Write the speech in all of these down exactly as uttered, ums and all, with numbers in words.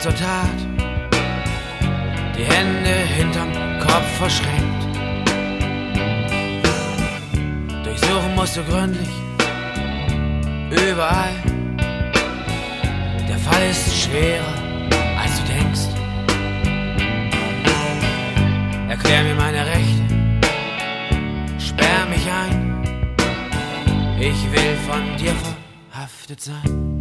zur Tat, die Hände hinterm Kopf verschränkt. Durchsuchen musst du gründlich, überall. Der Fall ist schwerer, als du denkst. Erklär mir meine Rechte, sperr mich ein. Ich will von dir verhaftet sein.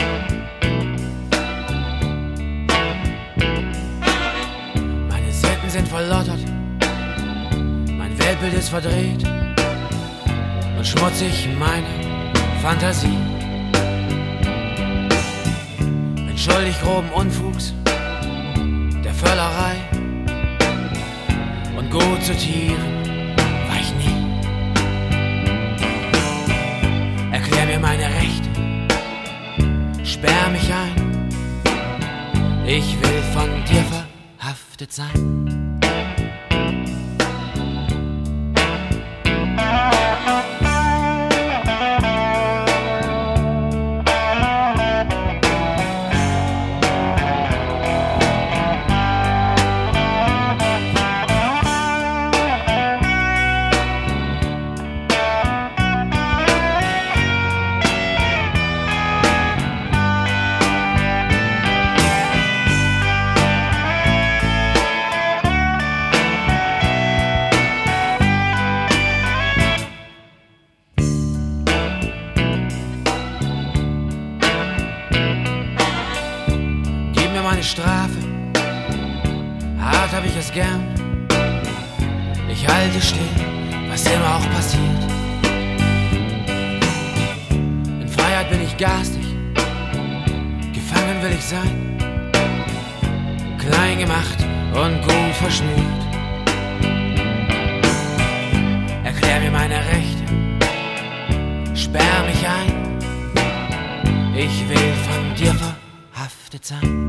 Meine Sitten sind verlottert, mein Weltbild ist verdreht und schmutzig meine Fantasie. Bin schuldig groben Unfugs, der Völlerei, und gut zu Tieren war ich nie. Erklär mir meine Rechte, sperr mich ein. Ich will von dir verhaftet sein. Meine Strafe, hart hab ich es gern. Ich halte still, was immer auch passiert. In Freiheit bin ich garstig, gefangen will ich sein, klein gemacht und gut verschnürt. Erklär mir meine Rechte, sperr mich ein. Ich will von dir verhaftet sein.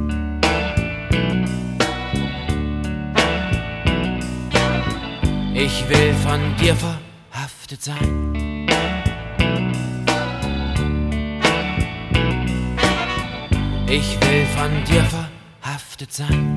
Ich will von dir verhaftet sein. Ich will von dir verhaftet sein.